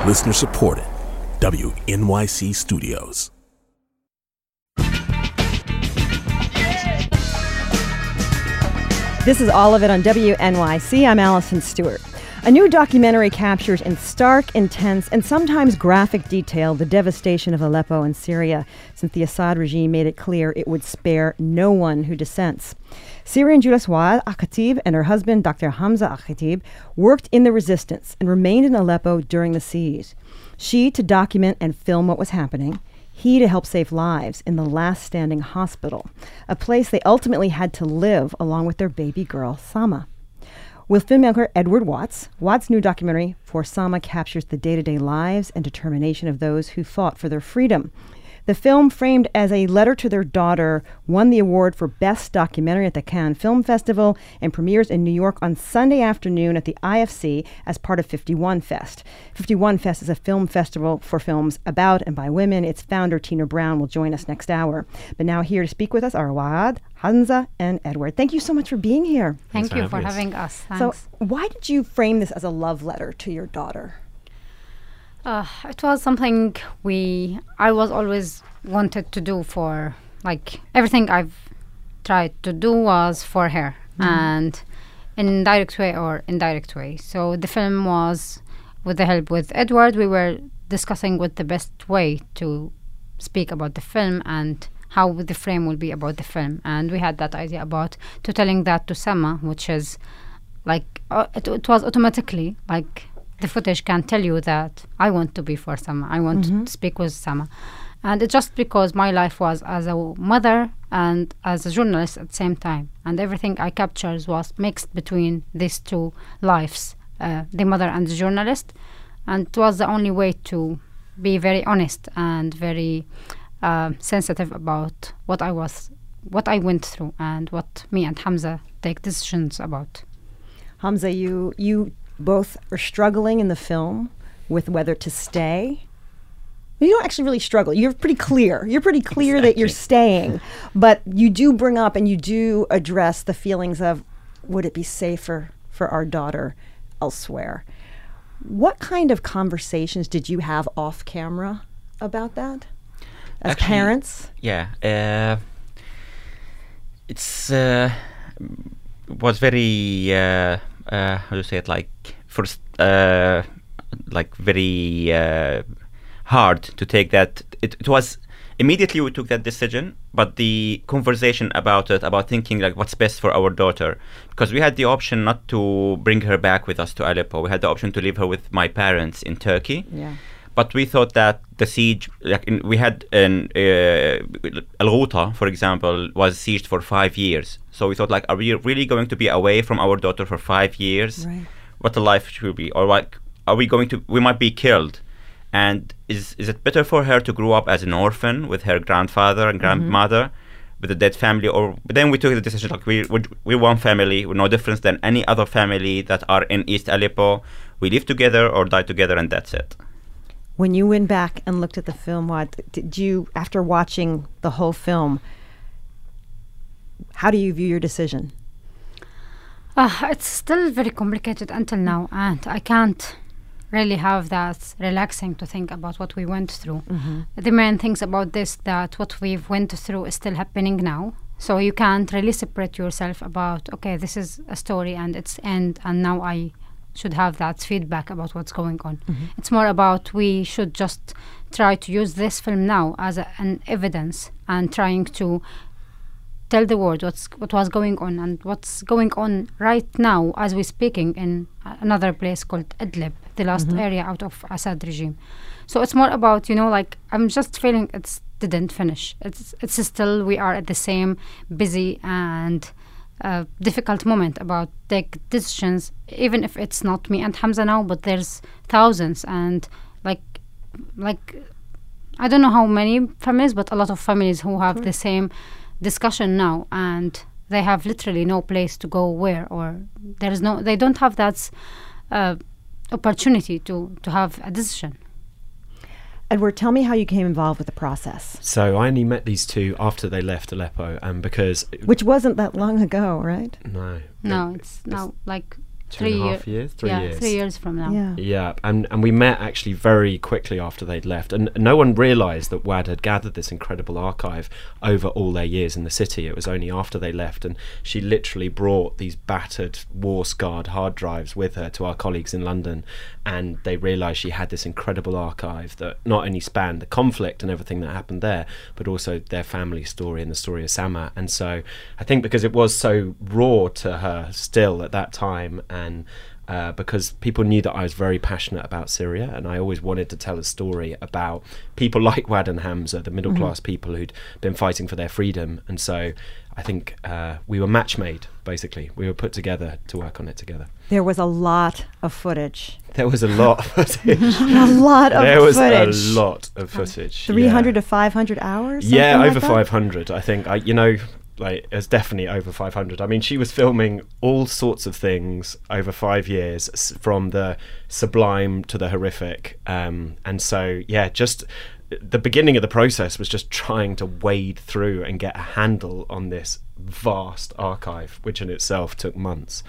Listener supported. WNYC Studios. This is All of It on WNYC. I'm Allison Stewart. A new documentary captures in stark, intense, and sometimes graphic detail the devastation of Aleppo and Syria since the Assad regime made it clear it would spare no one who dissents. Syrian journalist Waad Al-Khatib and her husband, Dr. Hamza Al-Khatib, worked in the resistance and remained in Aleppo during the siege. She to document and film what was happening, he to help save lives in the last standing hospital, a place they ultimately had to live along with their baby girl, Sama. With filmmaker Edward Watts, Watts' new documentary, For Sama, captures the day-to-day lives and determination of those who fought for their freedom. The film, framed as a letter to their daughter, won the award for Best Documentary at the Cannes Film Festival and premieres in New York on Sunday afternoon at the IFC as part of 51 Fest. 51 Fest is a film festival for films about and by women. Its founder, Tina Brown, will join us next hour. But now here to speak with us are Waad, Hamza, and Edward. Thank you so much for being here. Thank you for having us. Thanks. So why did you frame this as a love letter to your daughter? It was something I was always wanted to do for, like, everything I've tried to do was for her, and in direct way or indirect way. So the film was, with the help with Edward, we were discussing what the best way to speak about the film and how the frame will be about the film. And we had that idea about to telling that to Sama, which is like, it was automatically like, the footage can tell you that I want to be for Sama. I want to speak with Sama. And it's just because my life was as a mother and as a journalist at the same time. And everything I captured was mixed between these two lives, the mother and the journalist. And it was the only way to be very honest and very sensitive about what I went through and what me and Hamza take decisions about. Hamza, you both are struggling in the film with whether to stay. You don't actually really struggle. You're pretty clear. Exactly. That you're staying. But you do bring up and you do address the feelings of, would it be safer for our daughter elsewhere? What kind of conversations did you have off camera about that as actually, parents? Yeah. It's was very... how do you say it? Like first, like very hard to take that. It was immediately we took that decision, but the conversation about it, about thinking like what's best for our daughter, because we had the option not to bring her back with us to Aleppo. We had the option to leave her with my parents in Turkey. Yeah. But we thought that the siege, we had Al-Ghouta, for example, was sieged for 5 years. So we thought, like, are we really going to be away from our daughter for 5 years? Right. What the life should be? Or like, are we going to, we might be killed. And is it better for her to grow up as an orphan with her grandfather and grandmother, with a dead family? Or then we took the decision, like, we're one family, we're no different than any other family that are in East Aleppo. We live together or die together, and that's it. When you went back and looked at the film, did you, after watching the whole film, how do you view your decision? It's still very complicated until now, and I can't really have that relaxing to think about what we went through. The main things about this, that what we've went through is still happening now. So you can't really separate yourself about, okay, this is a story and its end, and now I should have that feedback about what's going on. It's more about we should just try to use this film now as an evidence and trying to tell the world what was going on and what's going on right now as we're speaking in another place called Idlib, the last area out of Assad regime. So it's more about, like, I'm just feeling it didn't finish. It's still, we are at the same busy and difficult moment about take decisions, even if it's not me and Hamza now, but there's thousands and like I don't know how many families, but a lot of families who have the same discussion now, and they have literally no place to go where, or they don't have that opportunity to have a decision. Edward, tell me how you became involved with the process. So I only met these two after they left Aleppo, and because... Which wasn't that long ago, right? No. No, it's now like 2.5 years, 3 years. 3 years from now. Yeah. Yeah, and we met actually very quickly after they'd left, and no one realised that WAD had gathered this incredible archive over all their years in the city. It was only after they left, and she literally brought these battered, war-scarred hard drives with her to our colleagues in London, and they realised she had this incredible archive that not only spanned the conflict and everything that happened there, but also their family story and the story of Sama. And so I think because it was so raw to her still at that time, and because people knew that I was very passionate about Syria, and I always wanted to tell a story about people like Wad and Hamza, the middle class people who'd been fighting for their freedom. And so I think we were match made, basically. We were put together to work on it together. There was a lot of footage. There was a lot of footage. A lot of There was footage. a lot of footage. 300 to 500 hours? Yeah, something over like that? 500. I think, like, it's definitely over 500. I mean, she was filming all sorts of things over 5 years, from the sublime to the horrific. And so, yeah, just the beginning of the process was just trying to wade through and get a handle on this vast archive, which in itself took months,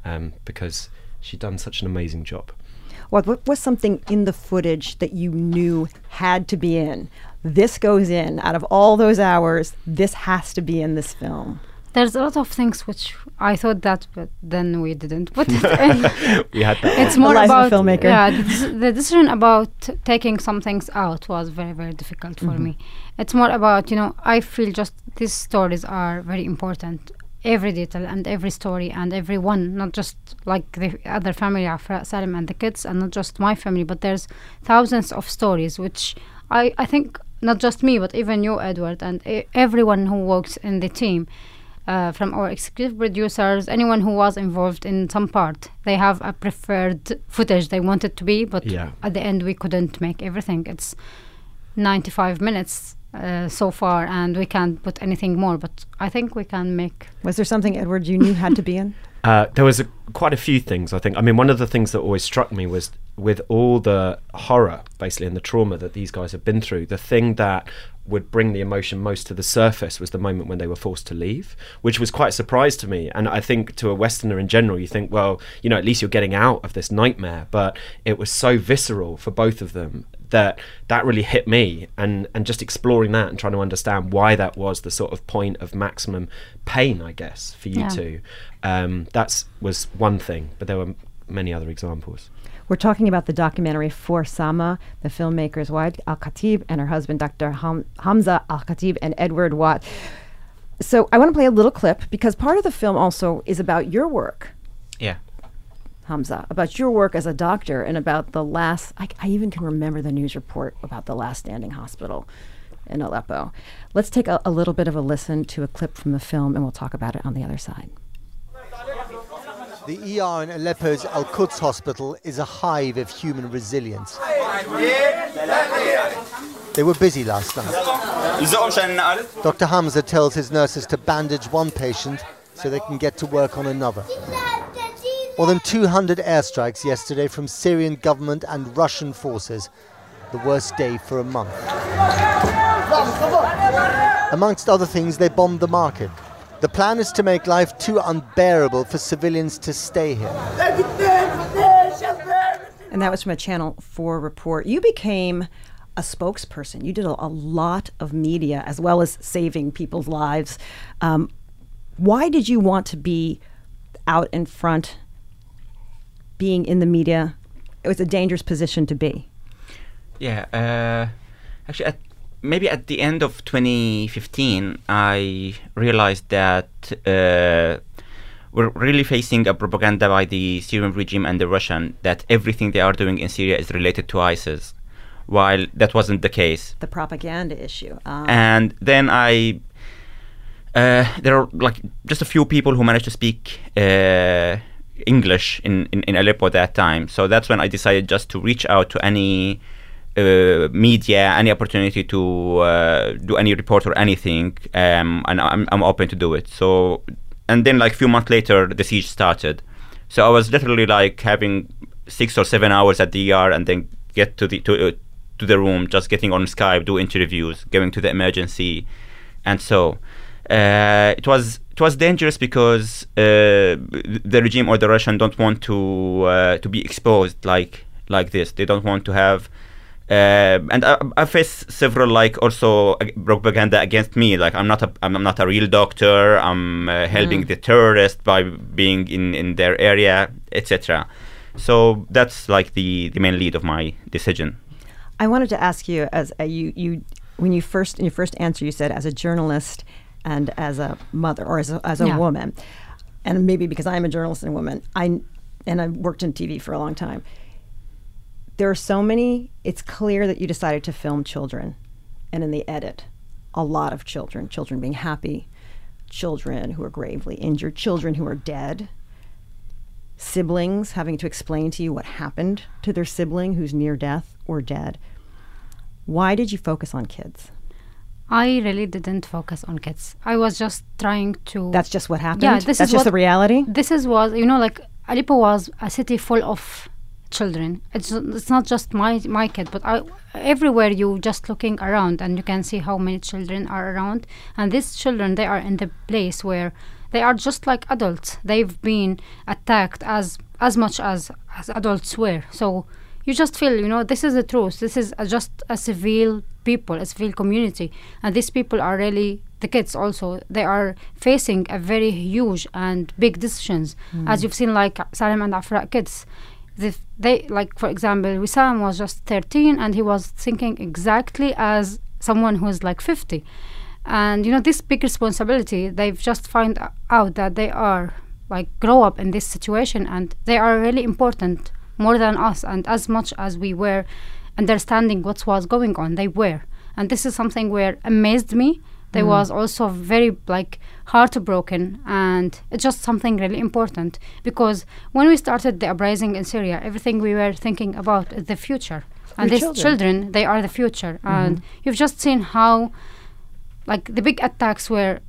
because she'd done such an amazing job. What was something in the footage that you knew had to be in? This goes in. Out of all those hours, this has to be in this film. There's a lot of things which I thought that, but then we didn't put it in. We had that. It's more Eliza, about the filmmaker. Yeah, the decision about taking some things out was very, very difficult for me. It's more about, I feel just these stories are very important. Every detail and every story and everyone, not just like the other family of Salim and the kids, and not just my family, but there's thousands of stories which I think not just me, but even you, Edward, and everyone who works in the team, from our executive producers, anyone who was involved in some part, they have a preferred footage they want it to be, but at the end we couldn't make everything. It's 95 minutes so far, and we can't put anything more, but I think we can make... Was there something, Edward, you knew had to be in? There was quite a few things, I think. I mean, one of the things that always struck me was, with all the horror, basically, and the trauma that these guys have been through, the thing that would bring the emotion most to the surface was the moment when they were forced to leave, which was quite a surprise to me. And I think to a Westerner in general, you think, well, at least you're getting out of this nightmare. But it was so visceral for both of them that really hit me, and just exploring that and trying to understand why that was the sort of point of maximum pain, I guess, for you two. That was one thing, but there were many other examples. We're talking about the documentary For Sama, the filmmakers Wad Al-Khatib and her husband, Dr. Hamza Al-Khatib, and Edward Watt. So I want to play a little clip, because part of the film also is about your work. Yeah. Hamza, about your work as a doctor, and about the last, I even can remember the news report about the last standing hospital in Aleppo. Let's take a little bit of a listen to a clip from the film, and we'll talk about it on the other side. The ER in Aleppo's Al-Quds hospital is a hive of human resilience. They were busy last night. Dr. Hamza tells his nurses to bandage one patient so they can get to work on another. More than 200 airstrikes yesterday from Syrian government and Russian forces. The worst day for a month. Amongst other things, they bombed the market. The plan is to make life too unbearable for civilians to stay here. And that was from a Channel 4 report. You became a spokesperson. You did a lot of media, as well as saving people's lives. Why did you want to be out in front, being in the media? It was a dangerous position to be. Yeah, actually, maybe at the end of 2015, I realized that we're really facing a propaganda by the Syrian regime and the Russian that everything they are doing in Syria is related to ISIS, while that wasn't the case. The propaganda issue. And then there are like just a few people who managed to speak English in Aleppo at that time. So that's when I decided just to reach out to any media, any opportunity to do any report or anything, and I'm open to do it. So, and then like a few months later, the siege started. So I was literally like having 6 or 7 hours at the ER, and then get to the room, just getting on Skype, do interviews, going to the emergency, and so It was dangerous because the regime or the Russian don't want to be exposed like this. They don't want to have. And I face several also propaganda against me. Like I'm not a real doctor. I'm helping the terrorists by being in their area, etc. So that's like the main lead of my decision. I wanted to ask you, as you when you first in your first answer, you said as a journalist and as a mother or as a woman, and maybe because I'm a journalist and a woman, I worked in TV for a long time. There are so many, it's clear that you decided to film children. And in the edit, a lot of children being happy, children who are gravely injured, children who are dead, siblings having to explain to you what happened to their sibling who's near death or dead. Why did you focus on kids? I really didn't focus on kids. I was just trying to... That's just what happened? Yeah, that's just the reality? This was, like Aleppo was a city full of children. It's not just my kid, but everywhere you just looking around and you can see how many children are around. And these children, they are in the place where they are just like adults. They've been attacked as much as adults were. So you just feel, this is the truth. This is just a civil people, a civil community. And these people are really, the kids also, they are facing a very huge and big decisions. As you've seen, like Salem and Afra kids. They like, for example, Wissam was just 13 and he was thinking exactly as someone who's like 50. And, this big responsibility, they've just find out that they are like grow up in this situation and they are really important more than us. And as much as we were understanding what was going on, they were. And this is something where amazed me. They was also very heartbroken, and it's just something really important because when we started the uprising in Syria, everything we were thinking about is the future. And these children, they are the future. And you've just seen how the big attacks were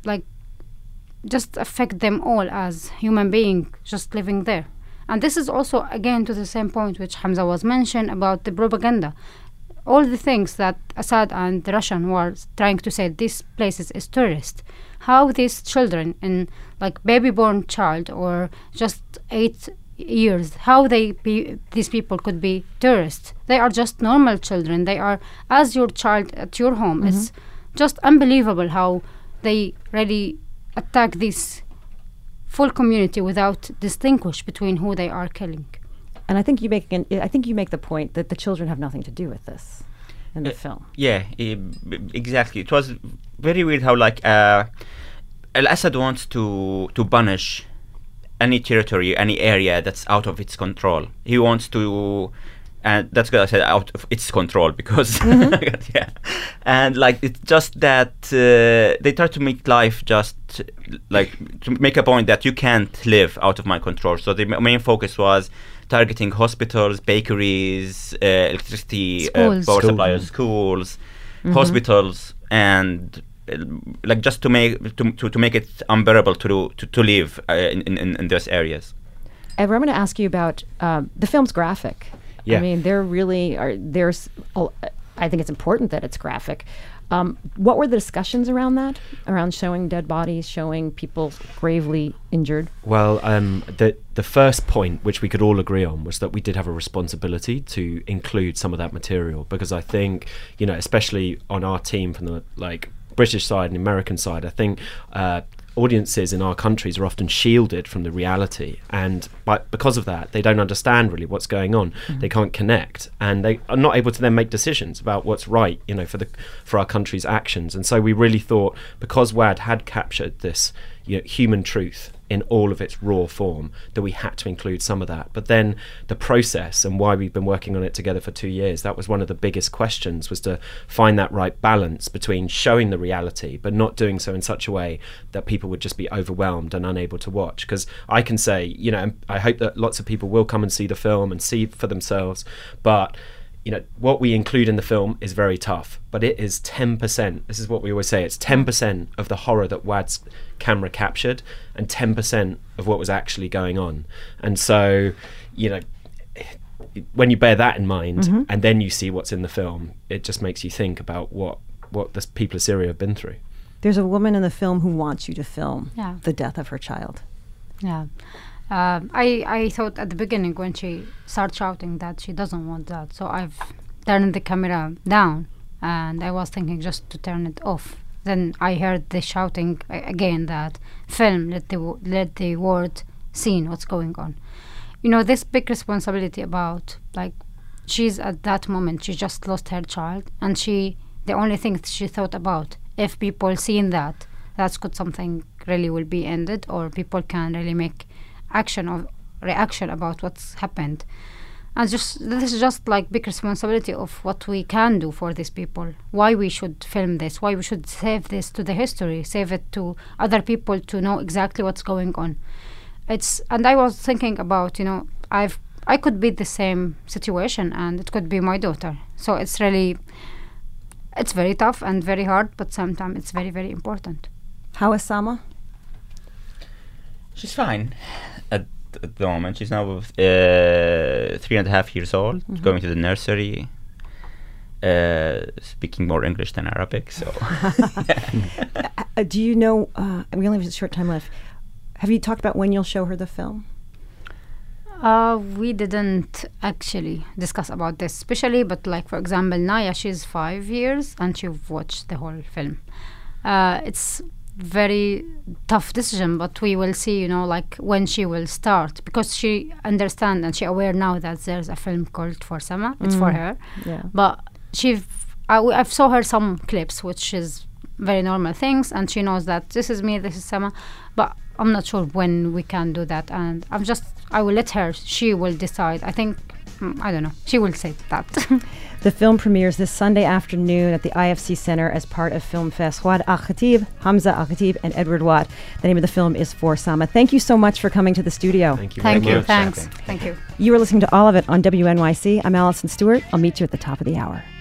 just affect them all as human beings just living there. And this is also again to the same point which Hamza was mentioned about the propaganda. All the things that Assad and the Russian were trying to say, these places is tourist. How these children, in baby-born child or just 8 years, how these people could be tourists? They are just normal children. They are as your child at your home. It's just unbelievable how they really attack this full community without distinguish between who they are killing. And I think you make the point that the children have nothing to do with this in the film. Yeah, exactly. It was very weird how Al-Assad wants to punish any territory, any area that's out of its control. He wants to, and that's what I said, out of its control because yeah. And it's just that they try to make life just to make a point that you can't live out of my control. So the main focus was targeting hospitals, bakeries, electricity, power suppliers, schools, hospitals, and just to make it unbearable to live in those areas. Ever, I'm going to ask you about the film's graphic. Yeah. I mean, there really are. I think it's important that it's graphic. What were the discussions around that? Around showing dead bodies, showing people gravely injured? Well, the first point, which we could all agree on, was that we did have a responsibility to include some of that material, because I think, especially on our team from the British side and American side, I think audiences in our countries are often shielded from the reality, and because of that, they don't understand really what's going on. They can't connect, and they are not able to then make decisions about what's right, for our country's actions. And so we really thought, because WAD had captured this human truth in all of its raw form, that we had to include some of that. But then the process and why we've been working on it together for 2 years, that was one of the biggest questions, was to find that right balance between showing the reality but not doing so in such a way that people would just be overwhelmed and unable to watch. Because I can say, I hope that lots of people will come and see the film and see for themselves, but what we include in the film is very tough, but it is 10%. This is what we always say. It's 10% of the horror that WAD's camera captured and 10% of what was actually going on. And so, when you bear that in mind and then you see what's in the film, it just makes you think about what the people of Syria have been through. There's a woman in the film who wants you to film Yeah. the death of her child. Yeah. I thought at the beginning when she started shouting that she doesn't want that. So I've turned the camera down and I was thinking just to turn it off. Then I heard the shouting again that film, let the world see what's going on. You know, this big responsibility about, like, she's at that moment, she just lost her child and the only thing she thought about, if people seeing that's good, something really will be ended or people can really make action or reaction about what's happened. And this is just like big responsibility of what we can do for these people, why we should film this, why we should save this to the history, save it to other people to know exactly what's going on. And I was thinking about, you know, I could be the same situation and it could be my daughter. So it's very tough and very hard, but sometimes it's very, very important. How is Sama? She's fine at the moment. She's now 3.5 years old, going to the nursery, speaking more English than Arabic. So, do you know? We only have a short time left. Have you talked about when you'll show her the film? We didn't actually discuss about this, especially. But like for example, Naya, she's 5 years and she watched the whole film. It's very tough decision, but we will see, you know, like when she will start, because she understand and she aware now that there's a film called For Sama. It's for her. Yeah. But I've saw her some clips, which is very normal things, and she knows that this is me, this is Sama. But I'm not sure when we can do that, and I will let her. She will decide. I think, I don't know. She will say that. The film premieres this Sunday afternoon at the IFC Center as part of Film Fest. Waad Al-Khatib, Hamza Al-Khatib, and Edward Watt. The name of the film is For Sama. Thank you so much for coming to the studio. Thank you. Thank very you. much. Thanks. Thank you. You were listening to all of it on WNYC. I'm Alison Stewart. I'll meet you at the top of the hour.